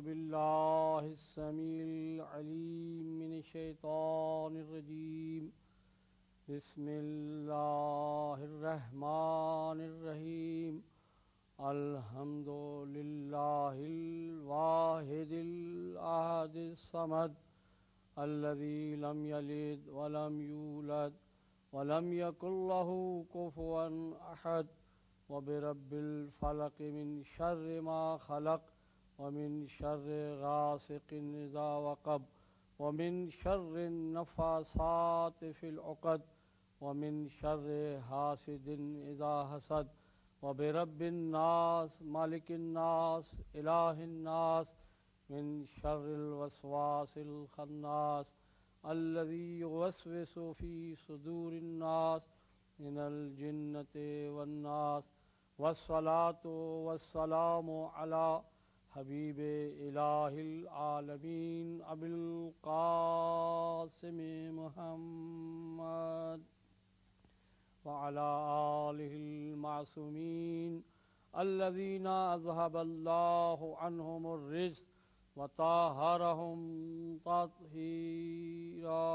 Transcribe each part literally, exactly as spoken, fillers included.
بالله السميع العليم من الشيطان الرجيم. بسم الله الرحمن الرحيم. الحمد لله الواحد الأحد الصمد الذي لم يلد ولم يولد ولم يكن له كفوا أحد. وبرب الفلق من شر ما خلق ومن شر غاسق إذا وقب ومن شر النفاثات في العقد ومن شر حاسد إذا حسد. وبرب الناس مالك الناس إله الناس من شر الوسواس الخناس الذي يوسوس في صدور الناس من الجنة والناس. والصلاة والسلام على حبیب الہ العالمین ابی القاسم محمد وعلى آلہ المعصومین الذین اذهب اللہ عنہم الرجس وطہرہم تطہیرا.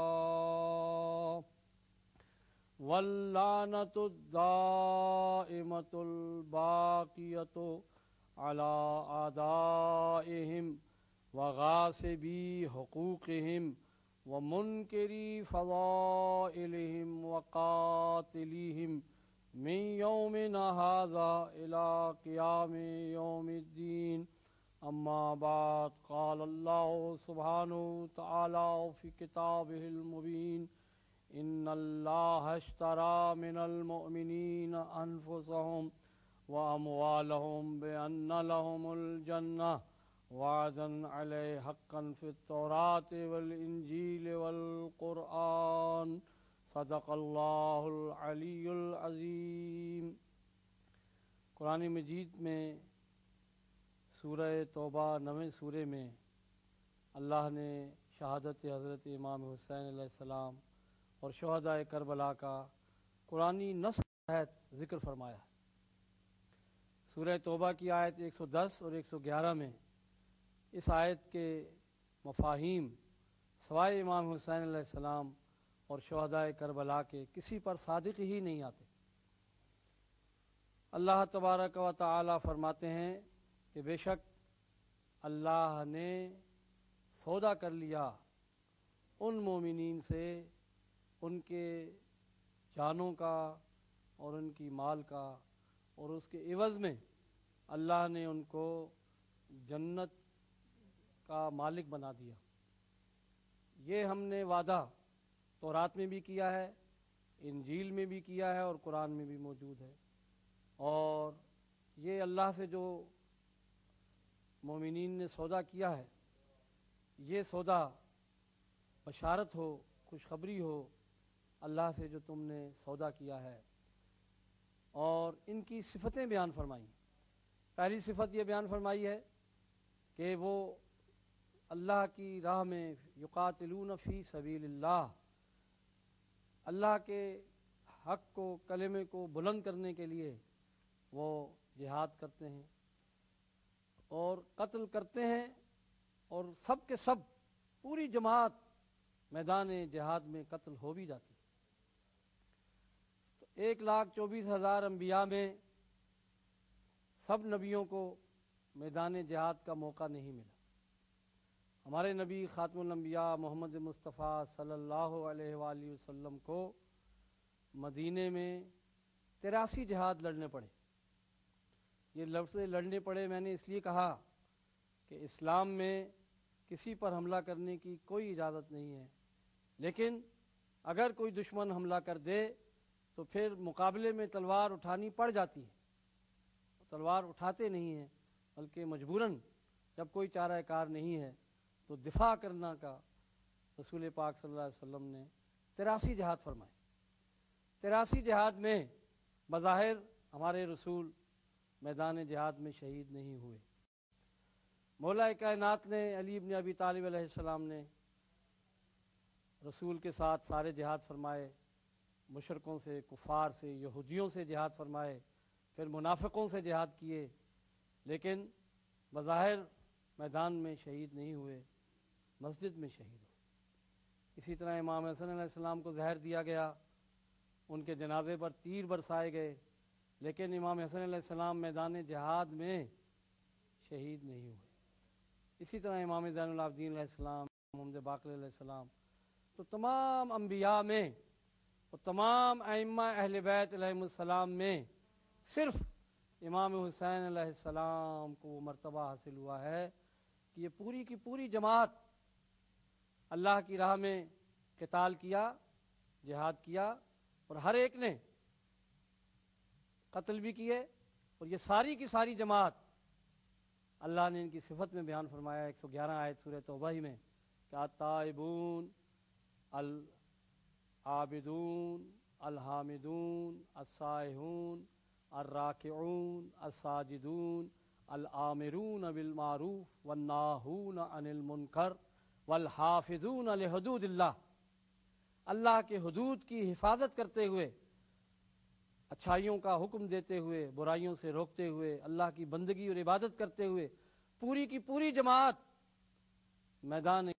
واللعنۃ الدائمۃ الباقیۃ على أعدائهم وغاصبي حقوقهم ومنكري فضائلهم وقاتليهم من يومنا هذا إلى قيام يوم الدين. أما بعد، قال الله سبحانه وتعالى في كتابه المبين: إن الله اشترى من المؤمنين أنفسهم وأموالهم بأن لهم الجنة وعدا عليه حقا في التوراة والإنجيل والقرآن. صدق اللہ العلی العظیم. قرآن مجید میں سورہ توبہ نویں سورے میں اللہ نے شہادت حضرت امام حسین علیہ السلام اور شہداء کربلا کا قرآنی نص کے تحت ذکر فرمایا ہے. سورہ توبہ کی آیت ایک سو دس اور ایک سو گیارہ میں اس آیت کے مفاہیم سوائے امام حسین علیہ السلام اور شہداء کربلا کے کسی پر صادق ہی نہیں آتے. اللہ تبارک و تعالی فرماتے ہیں کہ بے شک اللہ نے سودا کر لیا ان مومنین سے ان کے جانوں کا اور ان کی مال کا، اور اس کے عوض میں اللہ نے ان کو جنت کا مالک بنا دیا. یہ ہم نے وعدہ تورات میں بھی کیا ہے، انجیل میں بھی کیا ہے اور قرآن میں بھی موجود ہے. اور یہ اللہ سے جو مومنین نے سودا کیا ہے، یہ سودا بشارت ہو، خوشخبری ہو اللہ سے جو تم نے سودا کیا ہے. اور ان کی صفتیں بیان فرمائی. پہلی صفت یہ بیان فرمائی ہے کہ وہ اللہ کی راہ میں یقاتلون فی سبیل اللہ، اللہ کے حق کو، کلمے کو بلند کرنے کے لیے وہ جہاد کرتے ہیں اور قتل کرتے ہیں، اور سب کے سب پوری جماعت میدان جہاد میں قتل ہو بھی جاتی. ایک لاکھ چوبیس ہزار انبیاء میں سب نبیوں کو میدان جہاد کا موقع نہیں ملا. ہمارے نبی خاتم الانبیاء محمد مصطفیٰ صلی اللہ علیہ وآلہ وسلم کو مدینے میں تراسی جہاد لڑنے پڑے. یہ لفظ لڑنے پڑے میں نے اس لیے کہا کہ اسلام میں کسی پر حملہ کرنے کی کوئی اجازت نہیں ہے، لیکن اگر کوئی دشمن حملہ کر دے تو پھر مقابلے میں تلوار اٹھانی پڑ جاتی ہے. تلوار اٹھاتے نہیں ہیں، بلکہ مجبوراً جب کوئی چارہ کار نہیں ہے تو دفاع کرنا کا رسول پاک صلی اللہ علیہ وسلم نے تراسی جہاد فرمائے. تراسی جہاد میں بظاہر ہمارے رسول میدان جہاد میں شہید نہیں ہوئے. مولا کائنات نے، علی بن ابی طالب علیہ السلام نے رسول کے ساتھ سارے جہاد فرمائے. مشرکوں سے، کفار سے، یہودیوں سے جہاد فرمائے، پھر منافقوں سے جہاد کیے، لیکن بظاہر میدان میں شہید نہیں ہوئے، مسجد میں شہید ہوئے۔ اسی طرح امام حسن علیہ السلام کو زہر دیا گیا، ان کے جنازے پر تیر برسائے گئے، لیکن امام حسن علیہ السلام میدان جہاد میں شہید نہیں ہوئے۔ اسی طرح امام زین العابدین علیہ السلام، محمد باقر علیہ السلام، تو تمام انبیاء میں اور تمام ائمہ اہل بیت علیہ السلام میں صرف امام حسین علیہ السلام کو وہ مرتبہ حاصل ہوا ہے کہ یہ پوری کی پوری جماعت اللہ کی راہ میں قتال کیا، جہاد کیا، اور ہر ایک نے قتل بھی کیے، اور یہ ساری کی ساری جماعت اللہ نے ان کی صفت میں بیان فرمایا ایک سو گیارہ آیت سورہ توبہ ہی میں کہ التائبون العابدون الحامدون السائحون الراکعون الساجدون الآمرون بالمعروف والناہون عن المنکر والحافظون لحدود اللہ، اللہ کے حدود کی حفاظت کرتے ہوئے، اچھائیوں کا حکم دیتے ہوئے، برائیوں سے روکتے ہوئے، اللہ کی بندگی اور عبادت کرتے ہوئے پوری کی پوری جماعت میدان